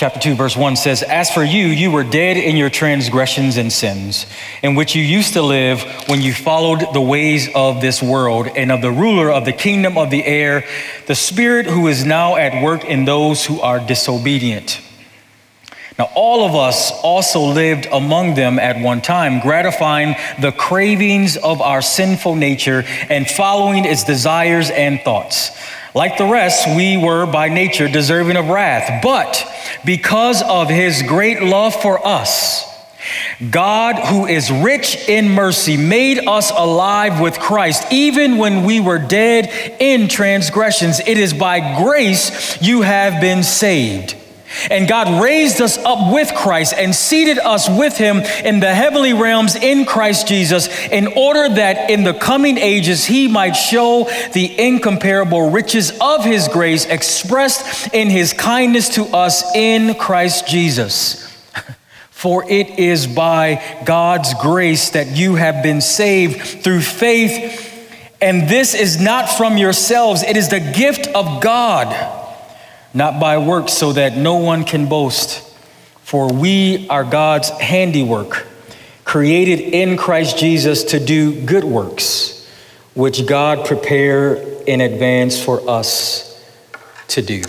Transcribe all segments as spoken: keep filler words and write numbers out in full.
chapter two, verse one says, "As for you, you were dead in your transgressions and sins, in which you used to live when you followed the ways of this world and of the ruler of the kingdom of the air, the spirit who is now at work in those who are disobedient. Now, all of us also lived among them at one time, gratifying the cravings of our sinful nature and following its desires and thoughts. Like the rest, we were by nature deserving of wrath. But because of his great love for us, God, who is rich in mercy, made us alive with Christ, even when we were dead in transgressions. It is by grace you have been saved. And God raised us up with Christ and seated us with him in the heavenly realms in Christ Jesus, in order that in the coming ages he might show the incomparable riches of his grace expressed in his kindness to us in Christ Jesus. For it is by God's grace that you have been saved through faith, and this is not from yourselves, it is the gift of God, not by works, so that no one can boast. For we are God's handiwork, created in Christ Jesus to do good works, which God prepared in advance for us to do."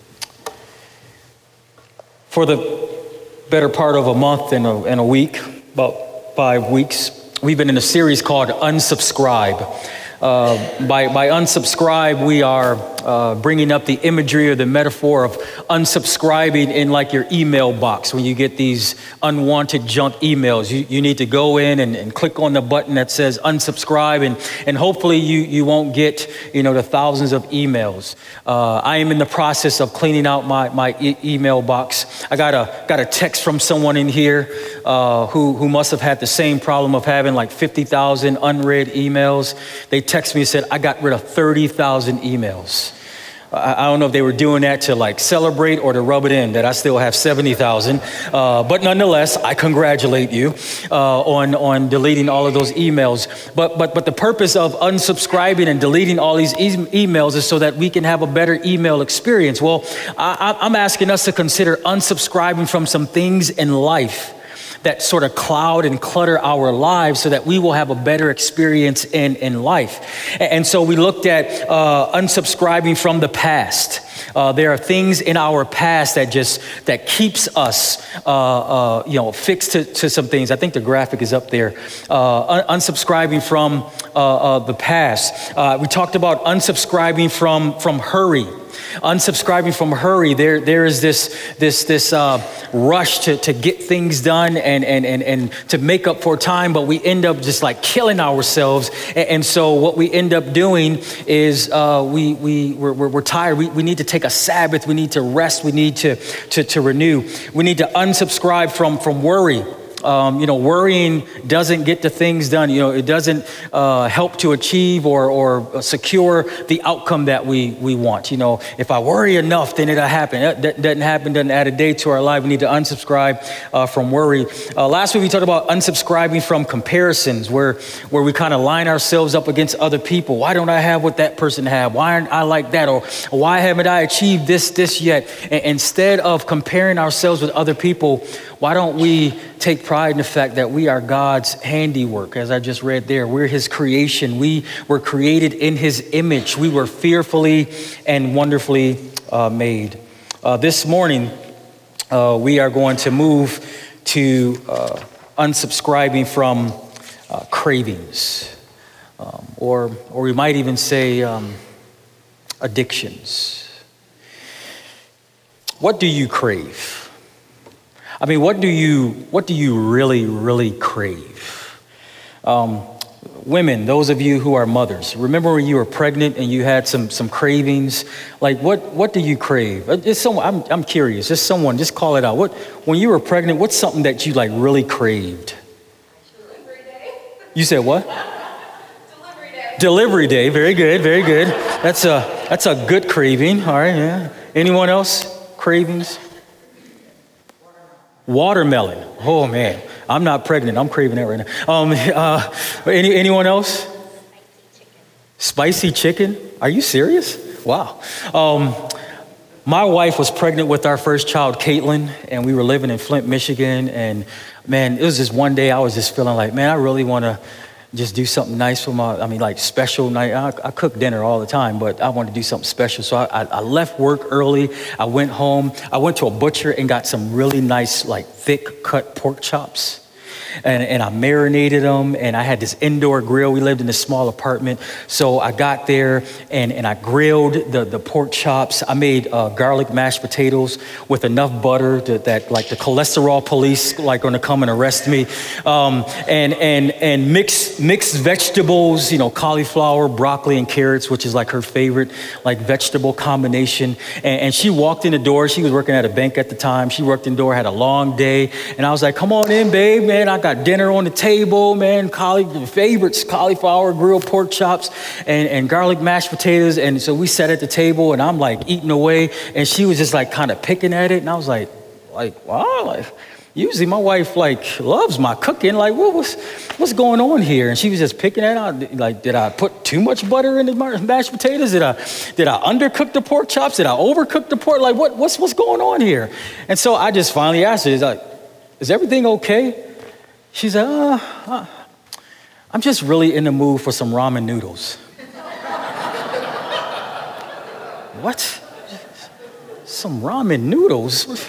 For the better part of a month and a, and a week, about five weeks, we've been in a series called Unsubscribe. Uh, by, by unsubscribe, we are uh, bringing up the imagery or the metaphor of unsubscribing in like your email box. When you get these unwanted junk emails, you, you need to go in and, and click on the button that says unsubscribe, and, and hopefully you, you won't get, you know, the thousands of emails. Uh, I am in the process of cleaning out my, my e- email box. I got a, got a text from someone in here uh, who, who must have had the same problem of having like fifty thousand unread emails. They texted me and said, "I got rid of thirty thousand emails." I, I don't know if they were doing that to like celebrate or to rub it in that I still have seventy thousand. Uh, but nonetheless, I congratulate you uh, on, on deleting all of those emails. But, but, but the purpose of unsubscribing and deleting all these e- emails is so that we can have a better email experience. Well, I, I'm asking us to consider unsubscribing from some things in life that sort of cloud and clutter our lives so that we will have a better experience in, in life. And so we looked at uh, unsubscribing from the past. Uh, there are things in our past that just, that keeps us, uh, uh, you know, fixed to, to some things. I think the graphic is up there. Uh, un- unsubscribing from uh, uh, the past. Uh, we talked about unsubscribing from, from hurry. Unsubscribing from hurry, there there is this this this uh, rush to, to get things done and, and and and to make up for time, but we end up just like killing ourselves. And, and so what we end up doing is uh, we we we're, we're, we're tired. We, we need to take a Sabbath. We need to rest. We need to to to renew. We need to unsubscribe from from worry. Um, you know, worrying doesn't get the things done. You know, it doesn't uh, help to achieve or, or secure the outcome that we we want. You know, if I worry enough, then it'll happen. That, that doesn't happen, doesn't add a day to our life. We need to unsubscribe uh, from worry. Uh, last week, we talked about unsubscribing from comparisons, where, where we kind of line ourselves up against other people. Why don't I have what that person had? Why aren't I like that? Or why haven't I achieved this, this yet? And instead of comparing ourselves with other people, why don't we take pride in the fact that we are God's handiwork? As I just read there, we're his creation. We were created in his image. We were fearfully and wonderfully uh, made. Uh, this morning, uh, we are going to move to uh, unsubscribing from uh, cravings, um, or, or we might even say um, addictions. What do you crave? I mean, what do you what do you really, really crave? Um, women, those of you who are mothers, remember when you were pregnant and you had some some cravings? Like, what what do you crave? Just someone, I'm I'm curious. Just someone, just call it out. What when you were pregnant? What's something that you like really craved? Delivery day. You said what? Delivery day. Delivery day. Very good. Very good. That's a that's a good craving. All right. Yeah. Anyone else cravings? Watermelon. Oh man, I'm not pregnant. I'm craving that right now. Um, uh, any anyone else? Spicy chicken. Spicy chicken? Are you serious? Wow. Um, My wife was pregnant with our first child, Caitlin, and we were living in Flint, Michigan. And man, it was just one day I was just feeling like, man, I really want to just do something nice for my, I mean, like special night. I, I cook dinner all the time, but I wanted to do something special. So I, I, I left work early. I went home. I went to a butcher and got some really nice, like thick cut pork chops. And, and I marinated them, and I had this indoor grill. We lived in a small apartment. So I got there and, and I grilled the, the pork chops. I made uh, garlic mashed potatoes with enough butter to, that like the cholesterol police like gonna come and arrest me. Um, and and and mixed mixed vegetables, you know, cauliflower, broccoli, and carrots, which is like her favorite like vegetable combination. And, and she walked in the door. She was working at a bank at the time. She worked in the door, had a long day. And I was like, come on in, babe, man. I got dinner on the table, man. Cauli- favorites, cauliflower, grilled pork chops, and, and garlic mashed potatoes. And so we sat at the table, and I'm like eating away, and she was just like kind of picking at it. And I was like, like, wow, like usually my wife like loves my cooking. Like, what was what's going on here? And she was just picking at it. Like, did I put too much butter in the mashed potatoes? Did I did I undercook the pork chops? Did I overcook the pork? Like, what what's what's going on here? And so I just finally asked her, is like, is everything okay? She said, uh, uh, I'm just really in the mood for some ramen noodles. What? Some ramen noodles?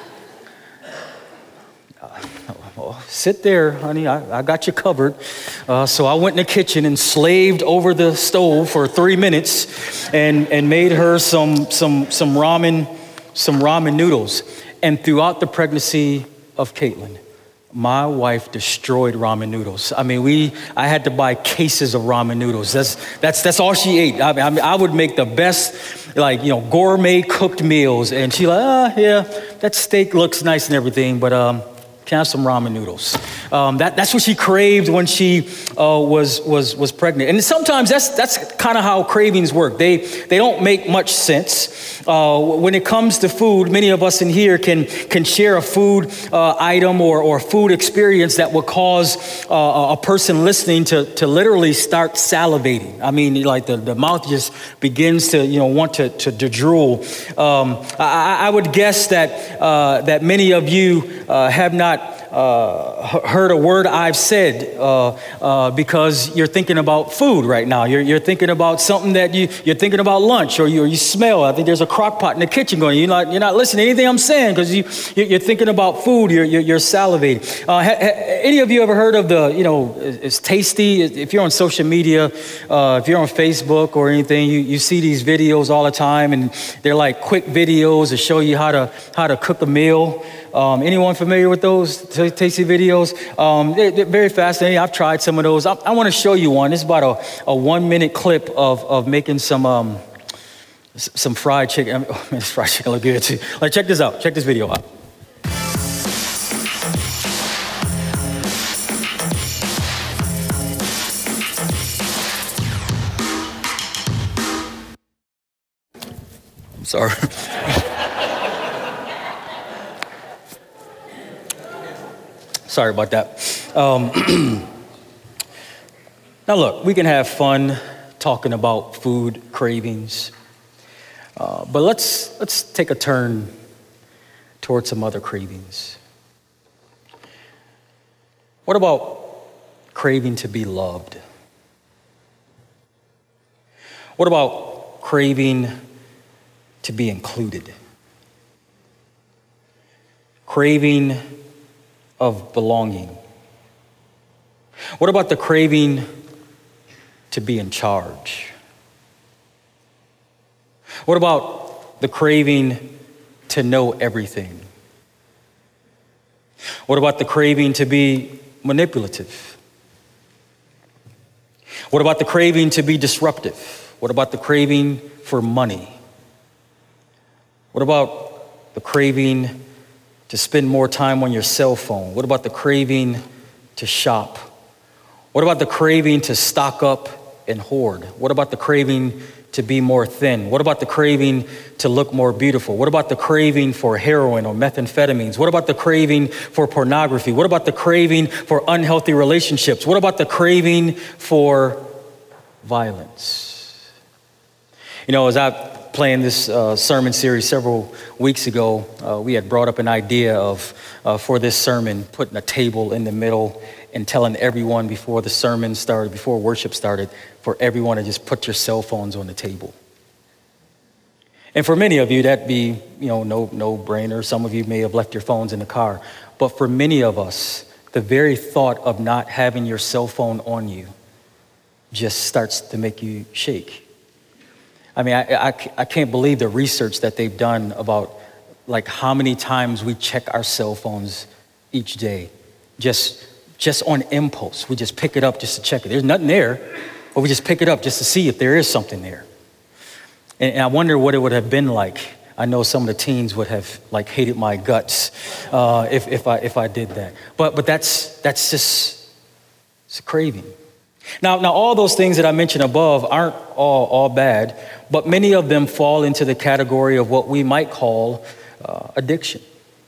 Uh, well, sit there, honey. I, I got you covered. Uh, so I went in the kitchen and slaved over the stove for three minutes and, and made her some, some, some ramen, some ramen noodles. And throughout the pregnancy of Caitlin, my wife destroyed ramen noodles. I mean, we, I had to buy cases of ramen noodles. That's, that's, that's all she ate. I mean, I mean, I would make the best, like, you know, gourmet cooked meals. And she like, ah, yeah, that steak looks nice and everything, but um, can I have some ramen noodles? Um, that, that's what she craved when she uh, was, was, was pregnant. And sometimes that's, that's kind of how cravings work. They, they don't make much sense. Uh, when it comes to food, many of us in here can, can share a food uh, item or, or food experience that will cause uh, a person listening to, to literally start salivating. I mean, like the, the mouth just begins to, you know, want to, to, to drool. Um, I, I would guess that, uh, that many of you uh, have not Uh, heard a word I've said uh, uh, because you're thinking about food right now. You're, you're thinking about something that you, you're thinking about lunch, or you, or you smell. I think there's a crock pot in the kitchen going. You're not, you're not listening to anything I'm saying because you, you're thinking about food. You're, you're, you're salivating. Uh, ha, ha, any of you ever heard of the, you know, it's tasty? If you're on social media, uh, if you're on Facebook or anything, you, you see these videos all the time, and they're like quick videos that show you how to how to cook a meal. Um, anyone familiar with those t- tasty videos? Um, they're, they're very fascinating. I've tried some of those. I, I want to show you one. It's about a, a one minute clip of, of making some um, s- some fried chicken. I mean, oh, man, this fried chicken look good too. Like, check this out. Check this video out. I'm sorry. Sorry about that. Um, now look, we can have fun talking about food cravings, uh, but let's let's take a turn towards some other cravings. What about craving to be loved? What about craving to be included? Craving of belonging. What about the craving to be in charge? What about the craving to know everything? What about the craving to be manipulative? What about the craving to be disruptive? What about the craving for money? What about the craving to spend more time on your cell phone? What about the craving to shop? What about the craving to stock up and hoard? What about the craving to be more thin? What about the craving to look more beautiful? What about the craving for heroin or methamphetamines? What about the craving for pornography? What about the craving for unhealthy relationships? What about the craving for violence? You know, as I planned this uh, sermon series several weeks ago, uh, we had brought up an idea of, uh, for this sermon, putting a table in the middle and telling everyone before the sermon started, before worship started, for everyone to just put your cell phones on the table. And for many of you, that'd be, you know, no, no brainer. Some of you may have left your phones in the car. But for many of us, the very thought of not having your cell phone on you just starts to make you shake. I mean, I, I, I can't believe the research that they've done about like how many times we check our cell phones each day. Just, just on impulse. We just pick it up just to check it. There's nothing there, but we just pick it up just to see if there is something there. And, and I wonder what it would have been like. I know some of the teens would have like hated my guts uh, if, if I if I did that. But but that's that's just it's a craving. Now now all those things that I mentioned above aren't all all bad, but many of them fall into the category of what we might call uh, addiction.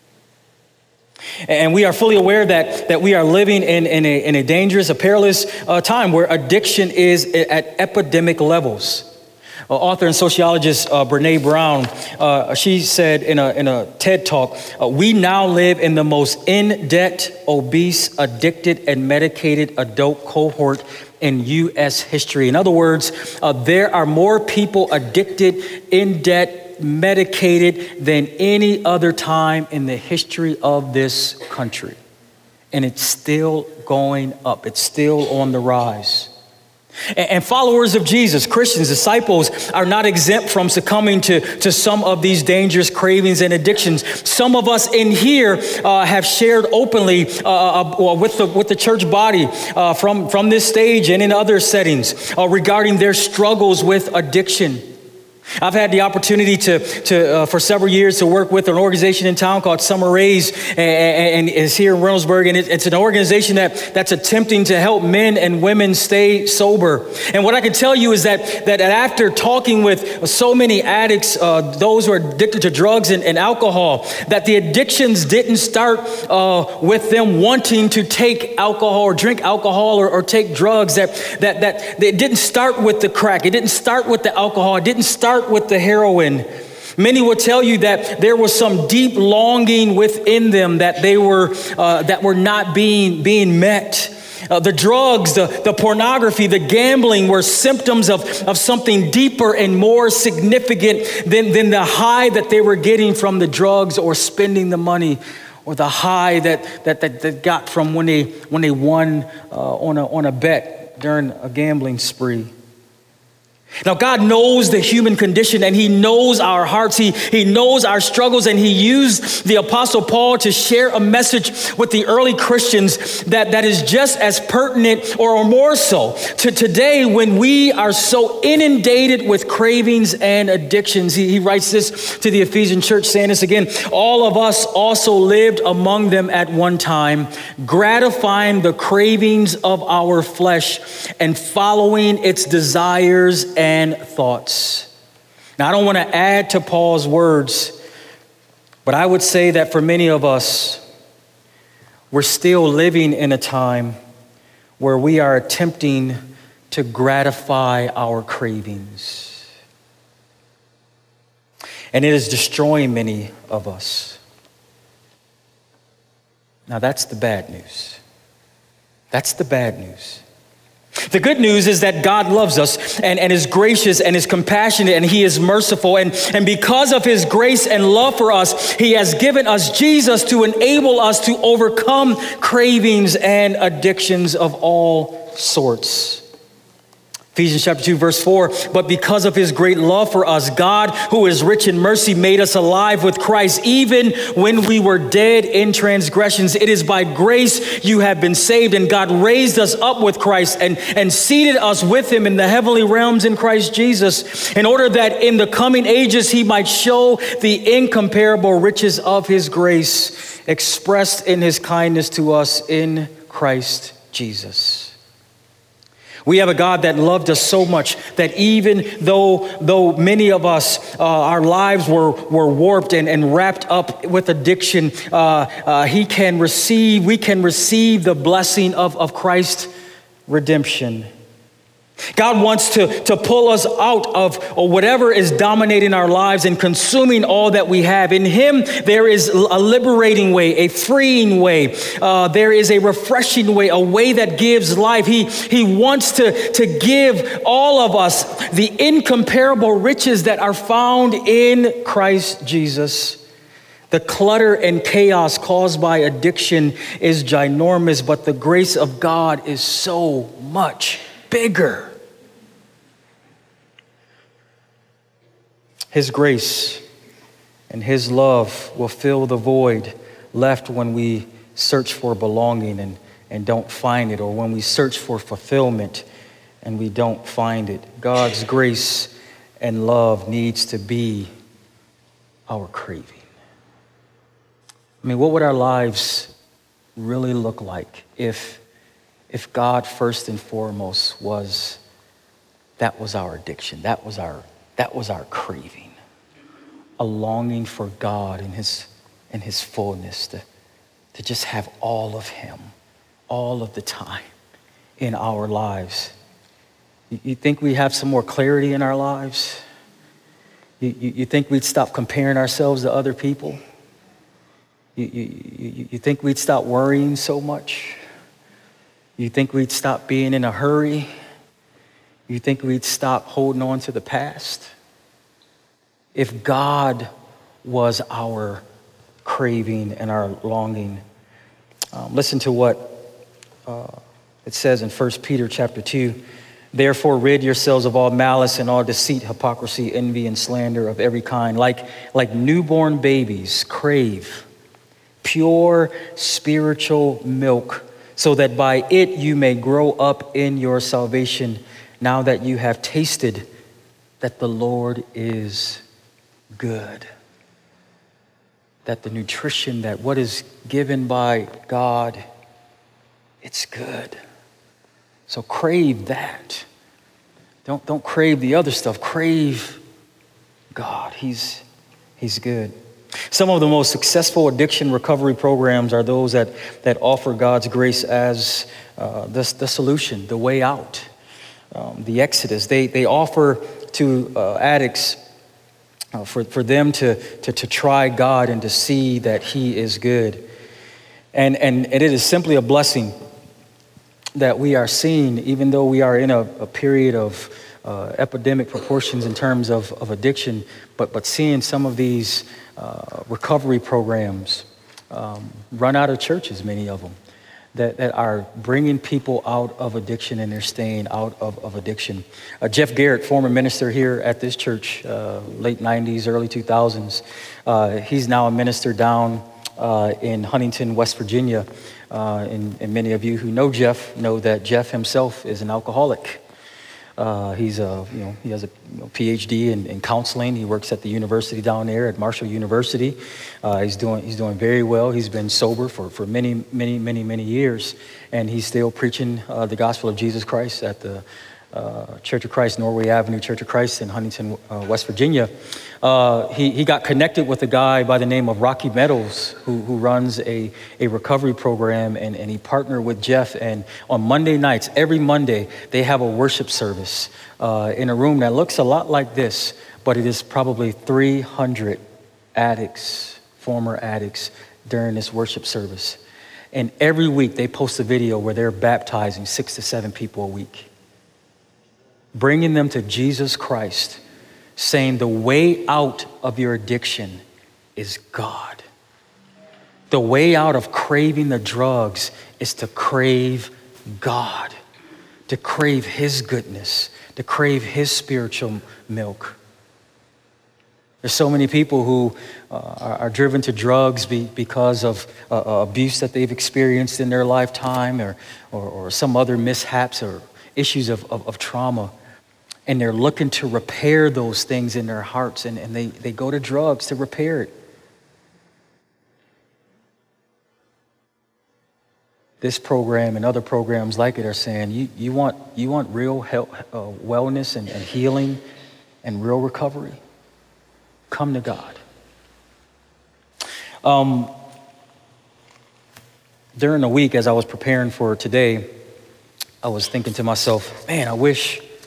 And we are fully aware that that we are living in in a, in a dangerous, a perilous uh, time where addiction is at epidemic levels. Uh, author and sociologist uh, Brene Brown, uh, she said in a in a TED Talk, uh, we now live in the most in-debt, obese, addicted, and medicated adult cohort in U S history. In other words, uh, there are more people addicted, in debt, medicated than any other time in the history of this country. And it's still going up. It's still on the rise. And followers of Jesus, Christians, disciples, are not exempt from succumbing to, to some of these dangerous cravings and addictions. Some of us in here uh, have shared openly uh, uh, with the with the church body uh, from, from this stage and in other settings uh, regarding their struggles with addiction. I've had the opportunity to, to uh, for several years to work with an organization in town called Summer Rays, and, and it's here in Reynoldsburg, and it, it's an organization that, that's attempting to help men and women stay sober. And what I can tell you is that that after talking with so many addicts, uh, those who are addicted to drugs and, and alcohol, that the addictions didn't start uh, with them wanting to take alcohol or drink alcohol or, or take drugs. That that that it didn't start with the crack. It didn't start with the alcohol. It didn't start with the heroin. Many will tell you that there was some deep longing within them that they were uh, that were not being being met. Uh, the drugs, the, the pornography, the gambling were symptoms of, of something deeper and more significant than, than the high that they were getting from the drugs or spending the money, or the high that that that, that got from when they when they won uh, on a on a bet during a gambling spree. Now, God knows the human condition, and he knows our hearts. He, he knows our struggles, and he used the Apostle Paul to share a message with the early Christians that, that is just as pertinent or more so to today when we are so inundated with cravings and addictions. He, he writes this to the Ephesian church, saying this again: all of us also lived among them at one time, gratifying the cravings of our flesh and following its desires and thoughts. Now, I don't want to add to Paul's words, but I would say that for many of us, we're still living in a time where we are attempting to gratify our cravings. And it is destroying many of us. Now, that's the bad news. That's the bad news. The good news is that God loves us and, and is gracious and is compassionate and he is merciful. And, and because of his grace and love for us, he has given us Jesus to enable us to overcome cravings and addictions of all sorts. Ephesians chapter two, verse four, but because of his great love for us, God, who is rich in mercy, made us alive with Christ, even when we were dead in transgressions. It is by grace you have been saved, and God raised us up with Christ and, and seated us with him in the heavenly realms in Christ Jesus, in order that in the coming ages he might show the incomparable riches of his grace expressed in his kindness to us in Christ Jesus. We have a God that loved us so much that even though though many of us, uh, our lives were, were warped and, and wrapped up with addiction, uh, uh, he can receive, we can receive the blessing of, of Christ's redemption. God wants to, to pull us out of or whatever is dominating our lives and consuming all that we have. In Him, there is a liberating way, a freeing way. Uh, there is a refreshing way, a way that gives life. He, he wants to, to give all of us the incomparable riches that are found in Christ Jesus. The clutter and chaos caused by addiction is ginormous, but the grace of God is so much bigger. His grace and His love will fill the void left when we search for belonging and, and don't find it, or when we search for fulfillment and we don't find it. God's grace and love needs to be our craving. I mean, what would our lives really look like if, if God first and foremost was, that was our addiction, that was our That was our craving, a longing for God and his, and his fullness, to, to just have all of Him, all of the time in our lives. You, you think we have some more clarity in our lives? You, you, you think we'd stop comparing ourselves to other people? You, you, you, you think we'd stop worrying so much? You think we'd stop being in a hurry? You think we'd stop holding on to the past? If God was our craving and our longing, um, listen to what uh, it says in First Peter chapter two. Therefore, rid yourselves of all malice and all deceit, hypocrisy, envy, and slander of every kind. Like, like newborn babies, crave pure spiritual milk, so that by it you may grow up in your salvation, now that you have tasted that the Lord is good. That the nutrition, that what is given by God, it's good. So crave that. Don't, don't crave the other stuff. Crave God. He's, he's good. Some of the most successful addiction recovery programs are those that, that offer God's grace as uh, the, the solution, the way out. Um, the Exodus, they they offer to uh, addicts uh, for, for them to, to, to try God and to see that He is good. And, and, and it is simply a blessing that we are seeing, even though we are in a, a period of uh, epidemic proportions in terms of, of addiction, but, but seeing some of these uh, recovery programs um, run out of churches, many of them. That, that are bringing people out of addiction, and they're staying out of, of addiction. Uh, Jeff Garrett, former minister here at this church, uh, late nineties, early two thousands, uh, he's now a minister down uh, in Huntington, West Virginia. Uh, and, and many of you who know Jeff know that Jeff himself is an alcoholic. Uh, he's a, you know, he has a you know, P H D in, in counseling. He works at the university down there at Marshall University. Uh, he's doing he's doing very well. He's been sober for, for many, many, many, many years, and he's still preaching uh, the gospel of Jesus Christ at the uh, Church of Christ, Norway Avenue Church of Christ in Huntington, uh, West Virginia. Uh, he, he got connected with a guy by the name of Rocky Meadows, who, who runs a, a recovery program, and, and he partnered with Jeff. And on Monday nights, every Monday, they have a worship service uh, in a room that looks a lot like this, but it is probably three hundred addicts, former addicts, during this worship service. And every week they post a video where they're baptizing six to seven people a week, bringing them to Jesus Christ, saying the way out of your addiction is God. The way out of craving the drugs is to crave God, to crave His goodness, to crave His spiritual milk. There's so many people who uh, are, are driven to drugs be, because of uh, abuse that they've experienced in their lifetime, or, or, or some other mishaps or issues of, of, of trauma. And they're looking to repair those things in their hearts, and, and they, they go to drugs to repair it. This program and other programs like it are saying, you, you want you want real health, uh, wellness and, and healing and real recovery? Come to God. Um, during the week, as I was preparing for today, I was thinking to myself, man, I wish...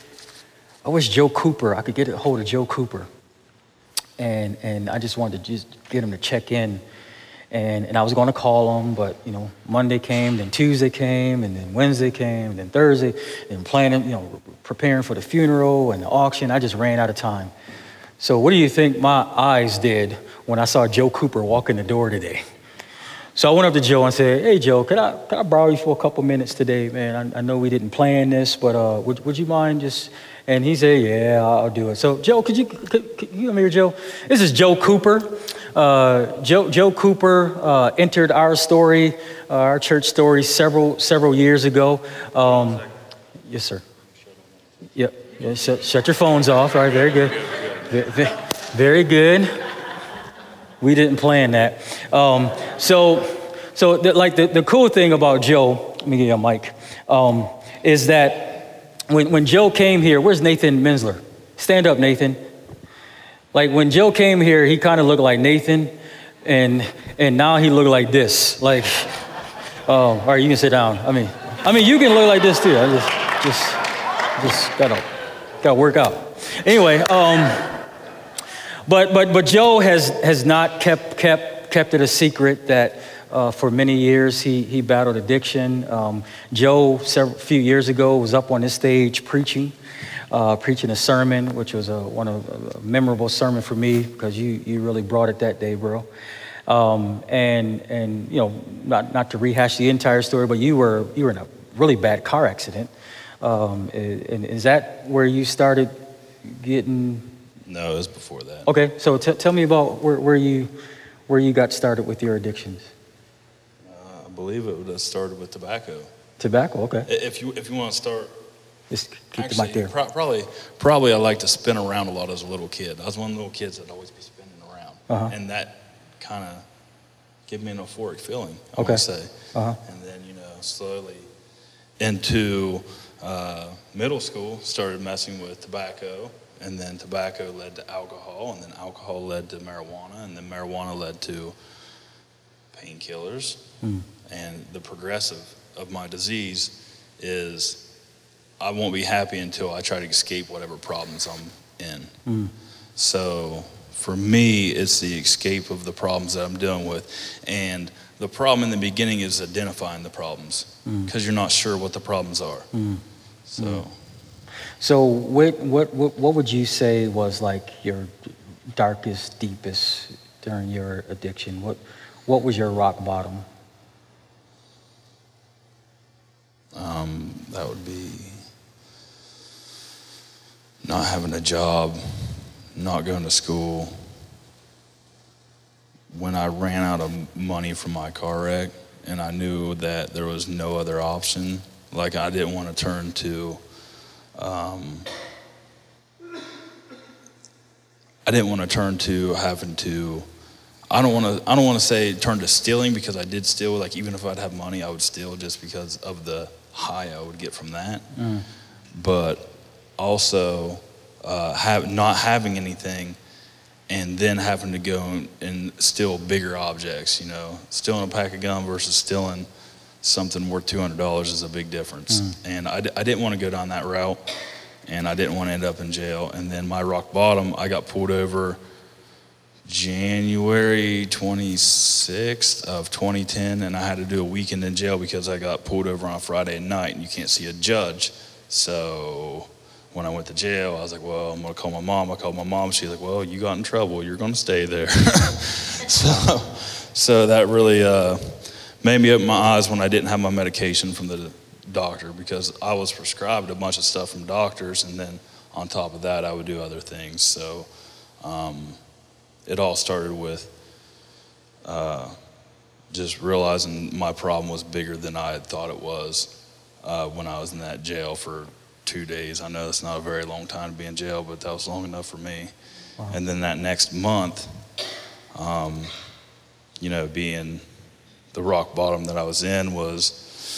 I wish Joe Cooper, I could get a hold of Joe Cooper. And and I just wanted to just get him to check in. And and I was going to call him, but, you know, Monday came, then Tuesday came, and then Wednesday came, and then Thursday, and planning, you know, preparing for the funeral and the auction. I just ran out of time. So what do you think my eyes did when I saw Joe Cooper walk in the door today? So I went up to Joe and said, hey, Joe, could I, could I borrow you for a couple minutes today, man? I, I know we didn't plan this, but uh, would, would you mind just... And he said, yeah, I'll do it. So, Joe, could you, could, could you come here, Joe? This is Joe Cooper. Uh, Joe, Joe Cooper uh, entered our story, uh, our church story, several several years ago. Um, yes, sir. Yep. Yeah, shut, shut your phones off. All right, very good. Very, very good. We didn't plan that. Um, so, so the, like the, the cool thing about Joe, let me give you a mic, um, is that When when Joe came here, where's Nathan Mensler? Stand up, Nathan. Like when Joe came here, he kind of looked like Nathan, and and now he looked like this. Like, oh, all right, you can sit down. I mean, I mean, you can look like this too. I just just just gotta gotta work out. Anyway, um, but but but Joe has has not kept kept kept it a secret that. Uh, for many years, he he battled addiction. Um, Joe, several few years ago, was up on this stage preaching, uh, preaching a sermon, which was a, one of a memorable sermon for me because you you really brought it that day, bro. Um, and and you know, not not to rehash the entire story, but you were you were in a really bad car accident. Um, and is that where you started getting? No, it was before that. Okay, so t- tell me about where, where you where you got started with your addictions. I believe it would have started with tobacco. Tobacco, okay. If you if you want to start, just keep actually, the mic there. Pro- probably probably I like to spin around a lot as a little kid. I was one of the little kids that'd always be spinning around, uh-huh. and that kind of gave me an euphoric feeling. I okay. would say, uh-huh. and then you know slowly into uh, middle school started messing with tobacco, and then tobacco led to alcohol, and then alcohol led to marijuana, and then marijuana led to painkillers. Mm. And the progressive of my disease is I won't be happy until I try to escape whatever problems I'm in. Mm. So for me, it's the escape of the problems that I'm dealing with. And the problem in the beginning is identifying the problems because mm. you're not sure what the problems are. Mm. So, mm. so what, what what what would you say was like your darkest, deepest during your addiction? What what was your rock bottom? Um, that would be not having a job, not going to school. When I ran out of money from my car wreck and I knew that there was no other option, like I didn't want to turn to, um, I didn't want to turn to having to, I don't want to, I don't want to say turn to stealing because I did steal, like even if I'd have money, I would steal just because of the high I would get from that. Mm. But also uh, have, not having anything and then having to go and, and steal bigger objects, you know, stealing a pack of gum versus stealing something worth two hundred dollars is a big difference. Mm. And I, I didn't want to go down that route, and I didn't want to end up in jail. And then my rock bottom, I got pulled over January twenty-sixth of twenty ten, and I had to do a weekend in jail because I got pulled over on a Friday night, and you can't see a judge. So when I went to jail, I was like, well, I'm going to call my mom. I called my mom. She's like, well, you got in trouble. You're going to stay there. so so that really uh, made me open my eyes when I didn't have my medication from the doctor because I was prescribed a bunch of stuff from doctors, and then on top of that, I would do other things. So um, it all started with uh, just realizing my problem was bigger than I had thought it was uh, when I was in that jail for two days. I know that's not a very long time to be in jail, but that was long enough for me. Wow. And then that next month, um, you know, being the rock bottom that I was in was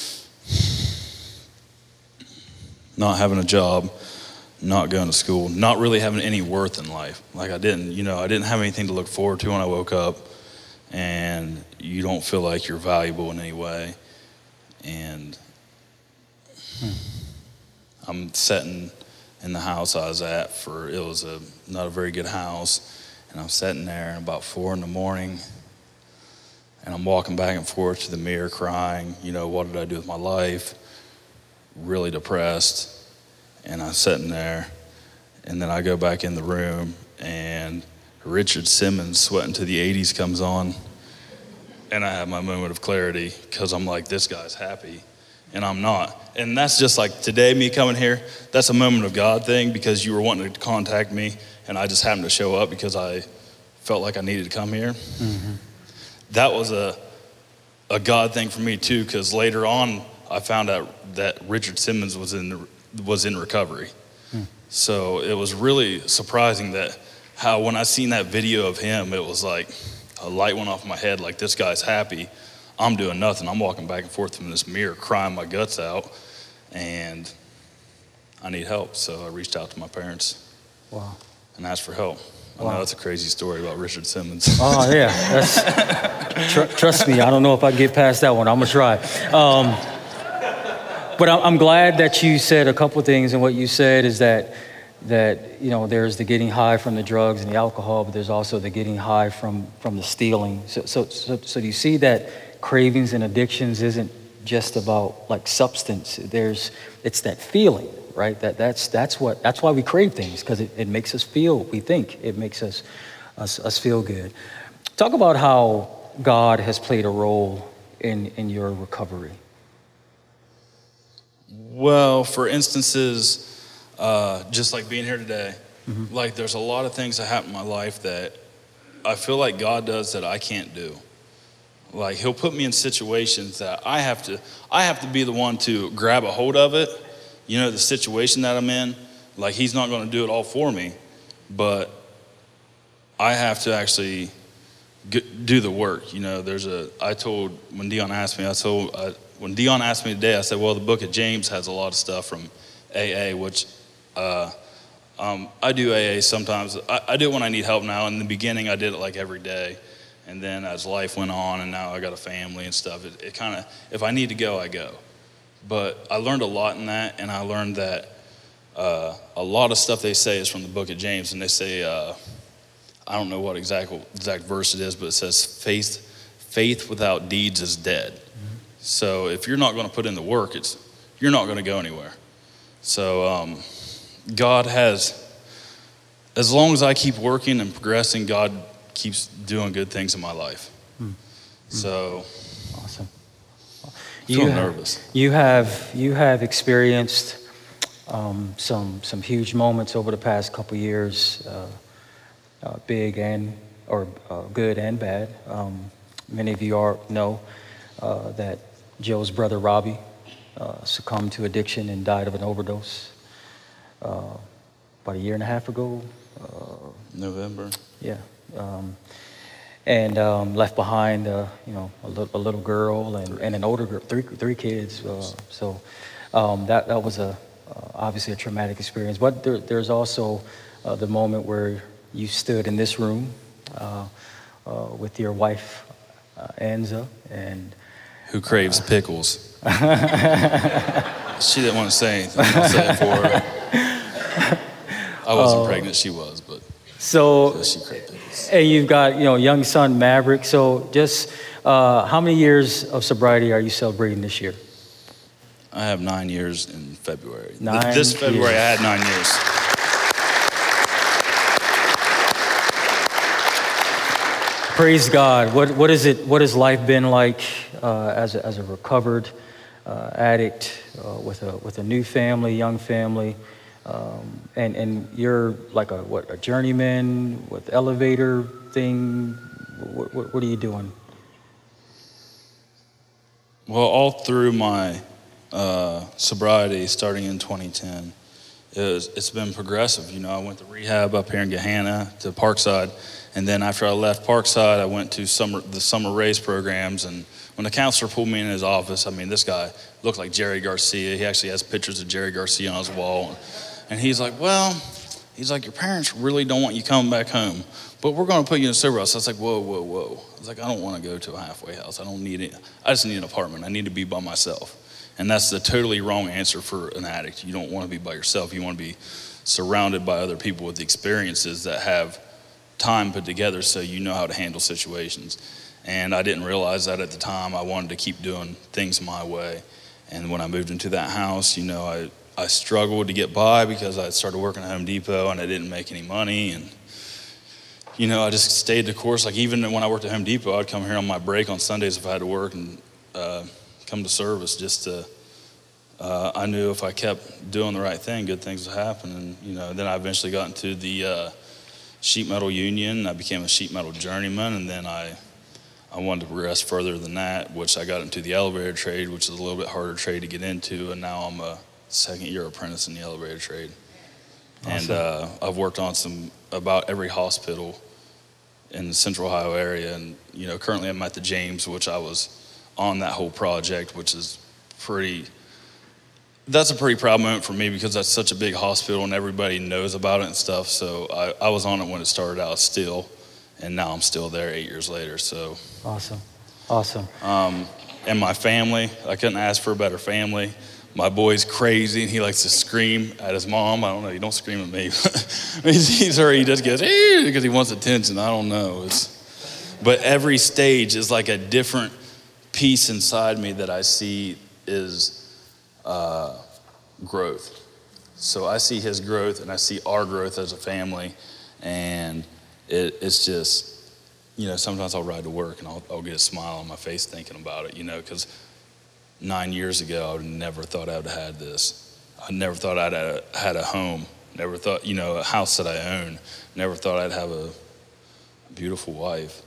not having a job, not going to school, not really having any worth in life. Like I didn't, you know, I didn't have anything to look forward to when I woke up, and you don't feel like you're valuable in any way. And hmm. I'm setting in the house I was at for, it was a not a very good house. And I'm sitting there and about four in the morning, and I'm walking back and forth to the mirror crying, you know, what did I do with my life? Really depressed. And I'm sitting there, and then I go back in the room, and Richard Simmons, Sweating to the eighties, comes on, and I have my moment of clarity, because I'm like, this guy's happy, and I'm not. And that's just like today, me coming here, that's a moment of God thing, because you were wanting to contact me, and I just happened to show up because I felt like I needed to come here. Mm-hmm. That was a a God thing for me too, because later on I found out that Richard Simmons was in was in recovery. Mm. So it was really surprising that how when I seen that video of him, it was like a light went off my head, like this guy's happy. I'm doing nothing. I'm walking back and forth in this mirror crying my guts out, and I need help. So I reached out to my parents. Wow. And asked for help. I wow. know that's a crazy story about Richard Simmons. Oh, yeah. That's, tr- trust me, I don't know if I can get past that one. I'm going to try. Um, but I'm glad that you said a couple of things, and what you said is that, that you know, there's the getting high from the drugs and the alcohol, but there's also the getting high from, from the stealing. So, so, so, so do you see that cravings and addictions isn't just about like substance? There's, it's that feeling. Right, that that's that's what that's why we crave things, because it, it makes us feel. We think it makes us, us us feel good. Talk about how God has played a role in in your recovery. Well, for instances, uh, just like being here today, mm-hmm. like there's a lot of things that happen in my life that I feel like God does that I can't do. Like He'll put me in situations that I have to I have to be the one to grab a hold of it. You know, the situation that I'm in, like He's not going to do it all for me, but I have to actually get, do the work. You know, there's a, I told, when Dion asked me, I told, I, when Dion asked me today, I said, well, the book of James has a lot of stuff from A A, which uh, um, I do A A sometimes. I, I do it when I need help now. In the beginning, I did it like every day. And then as life went on, and now I got a family and stuff, it, it kind of, if I need to go, I go. But I learned a lot in that, and I learned that uh, a lot of stuff they say is from the book of James, and they say, uh, I don't know what exact exact verse it is, but it says, faith faith without deeds is dead. Mm-hmm. So if you're not going to put in the work, it's you're not going to go anywhere. So um, God has, as long as I keep working and progressing, God keeps doing good things in my life. Mm-hmm. So awesome. I feel you nervous. Have, you have you have experienced um, some some huge moments over the past couple years, uh, uh, big and or uh, good and bad. Um, many of you are know uh, that Joe's brother Robbie uh, succumbed to addiction and died of an overdose uh, about a year and a half ago. Uh, November. Yeah. Um, And um, left behind, uh, you know, a, li- a little girl and, and an older girl, three three kids. Uh, so um, that that was a uh, obviously a traumatic experience. But there, there's also uh, the moment where you stood in this room uh, uh, with your wife, uh, Anza, and who craves uh, pickles. She didn't want to say anything. I'll say it for her. I wasn't uh, pregnant; she was, but. So, and you've got, you know, young son Maverick. So just uh, how many years of sobriety are you celebrating this year? I have nine years in February. Nine this February, years. I had nine years. Praise God. What what is it? What has life been like uh, as a, as a recovered uh, addict uh, with a with a new family, young family? Um, and, and you're like a, what, a journeyman with elevator thing. What, what, what are you doing? Well, all through my uh, sobriety, starting in twenty ten, it was, it's been progressive. You know, I went to rehab up here in Gahanna to Parkside. And then after I left Parkside, I went to summer, the summer race programs. And when the counselor pulled me in his office, I mean, this guy looked like Jerry Garcia. He actually has pictures of Jerry Garcia on his wall. And he's like, well, he's like, your parents really don't want you coming back home, but we're going to put you in a sober house. I was like, whoa, whoa, whoa. I was like, I don't want to go to a halfway house. I don't need it. I just need an apartment. I need to be by myself. And that's the totally wrong answer for an addict. You don't want to be by yourself. You want to be surrounded by other people with experiences that have time put together so you know how to handle situations. And I didn't realize that at the time. I wanted to keep doing things my way. And when I moved into that house, you know, I, I struggled to get by because I started working at Home Depot and I didn't make any money. And, you know, I just stayed the course. Like even when I worked at Home Depot, I'd come here on my break on Sundays if I had to work and uh, come to service just to, uh, I knew if I kept doing the right thing, good things would happen. And, you know, then I eventually got into the uh, sheet metal union. I became a sheet metal journeyman, and then I I wanted to progress further than that, which I got into the elevator trade, which is a little bit harder trade to get into, and now I'm a second year apprentice in the elevator trade. Awesome. And uh, I've worked on some, about every hospital in the Central Ohio area, and you know, currently I'm at the James, which I was on that whole project, which is pretty, that's a pretty proud moment for me because that's such a big hospital and everybody knows about it and stuff, so I, I was on it when it started out still. And now I'm still there eight years later, so. Awesome, awesome. Um, and my family, I couldn't ask for a better family. My boy's crazy, and he likes to scream at his mom. I don't know, you don't scream at me. he's, he's her, he just goes, eh, because he wants attention, I don't know. It's, but every stage is like a different piece inside me that I see is uh, growth. So I see his growth, and I see our growth as a family, and It, it's just, you know, sometimes I'll ride to work and I'll, I'll get a smile on my face thinking about it, you know, because nine years ago, I would never thought I would have had this. I never thought I'd had a, had a home, never thought, you know, a house that I own, never thought I'd have a beautiful wife.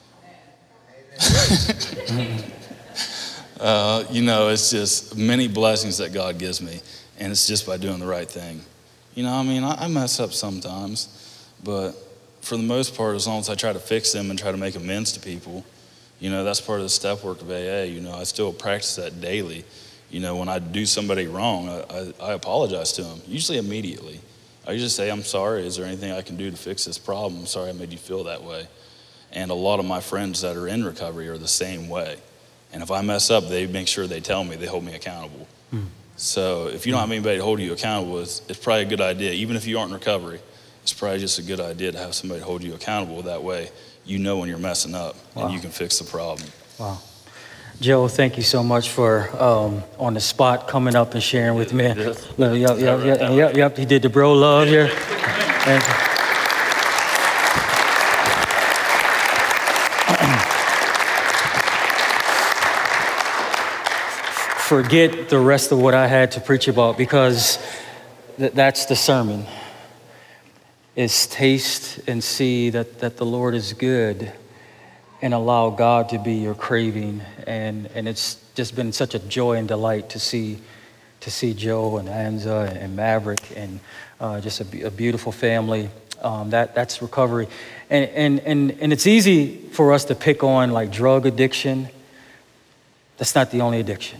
uh, you know, it's just many blessings that God gives me, and it's just by doing the right thing. You know, I mean, I, I mess up sometimes, but for the most part, as long as I try to fix them and try to make amends to people, you know, that's part of the step work of A A. You know, I still practice that daily. You know, when I do somebody wrong, I, I, I apologize to them, usually immediately. I usually say, I'm sorry, is there anything I can do to fix this problem? I'm sorry I made you feel that way. And a lot of my friends that are in recovery are the same way. And if I mess up, they make sure they tell me, they hold me accountable. Mm. So if you don't have anybody to hold you accountable, it's, it's probably a good idea, even if you aren't in recovery. It's probably just a good idea to have somebody hold you accountable. That way you know when you're messing up. Wow. And you can fix the problem. Wow. Joe, thank you so much for um, on the spot coming up and sharing with me. Yes. Yep, yep, yep, yep, yep. He did the bro love here. Thank you. Forget the rest of what I had to preach about, because th- that's the sermon. Is taste and see that, that the Lord is good, and allow God to be your craving. And, and it's just been such a joy and delight to see to see Joe and Anza and Maverick and uh, just a, a beautiful family. Um, that that's recovery. And, and, and, and it's easy for us to pick on like drug addiction. That's not the only addiction.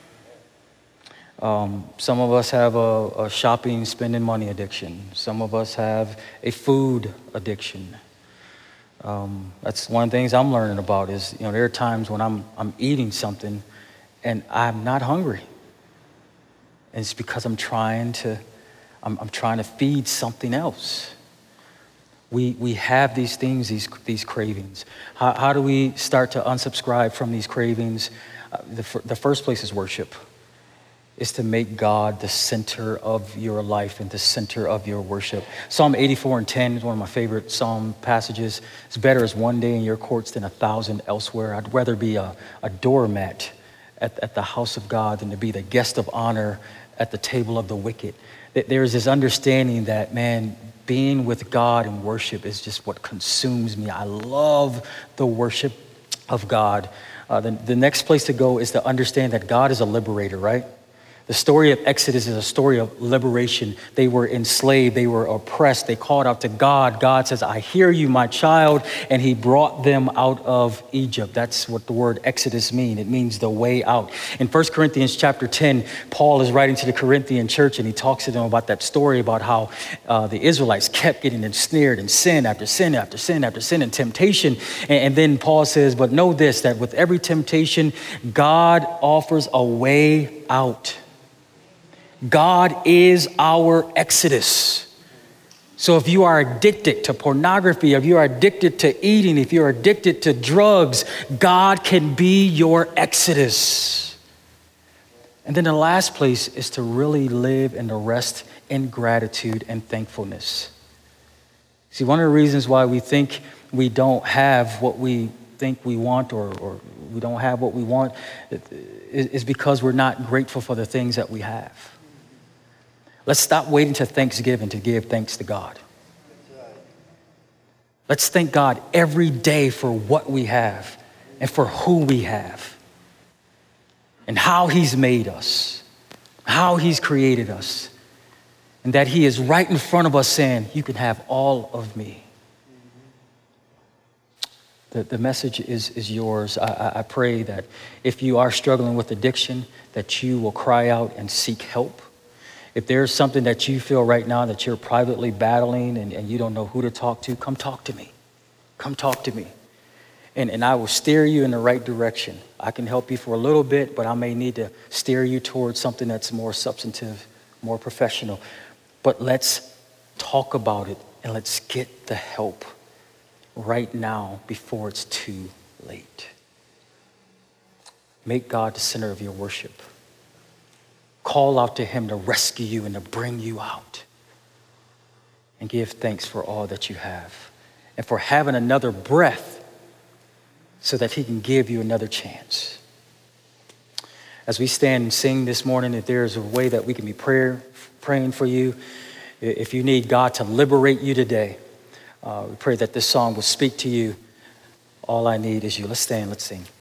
Um, some of us have a, a shopping, spending money addiction. Some of us have a food addiction. Um, that's one of the things I'm learning about is, you know, there are times when I'm I'm eating something and I'm not hungry. And it's because I'm trying to, I'm, I'm trying to feed something else. We we have these things, these these cravings. How, how do we start to unsubscribe from these cravings? Uh, the, the first place is worship. Is to make God the center of your life and the center of your worship. Psalm eighty-four and ten is one of my favorite psalm passages. It's better is one day in your courts than a thousand elsewhere. I'd rather be a, a doormat at, at the house of God than to be the guest of honor at the table of the wicked. There's this understanding that, man, being with God and worship is just what consumes me. I love the worship of God. Uh, the, the next place to go is to understand that God is a liberator, right? The story of Exodus is a story of liberation. They were enslaved. They were oppressed. They called out to God. God says, I hear you, my child. And he brought them out of Egypt. That's what the word Exodus means. It means the way out. In First Corinthians chapter ten, Paul is writing to the Corinthian church, and he talks to them about that story about how uh, the Israelites kept getting ensnared in sin after sin after sin after sin and temptation. And, and then Paul says, but know this, that with every temptation, God offers a way out. God is our exodus. So if you are addicted to pornography, if you are addicted to eating, if you're addicted to drugs, God can be your exodus. And then the last place is to really live and to rest in gratitude and thankfulness. See, one of the reasons why we think we don't have what we think we want, or, or we don't have what we want, is, is because we're not grateful for the things that we have. Let's stop waiting to Thanksgiving to give thanks to God. Let's thank God every day for what we have and for who we have and how he's made us, how he's created us, and that he is right in front of us saying, you can have all of me. The, the message is, is yours. I, I pray that if you are struggling with addiction, that you will cry out and seek help. If there's something that you feel right now that you're privately battling and, and you don't know who to talk to, come talk to me. Come talk to me. And, and I will steer you in the right direction. I can help you for a little bit, but I may need to steer you towards something that's more substantive, more professional. But let's talk about it and let's get the help right now before it's too late. Make God the center of your worship. Call out to him to rescue you and to bring you out. And give thanks for all that you have. And for having another breath so that he can give you another chance. As we stand and sing this morning, if there's a way that we can be prayer, praying for you, if you need God to liberate you today, uh, we pray that this song will speak to you. All I need is you. Let's stand, let's sing.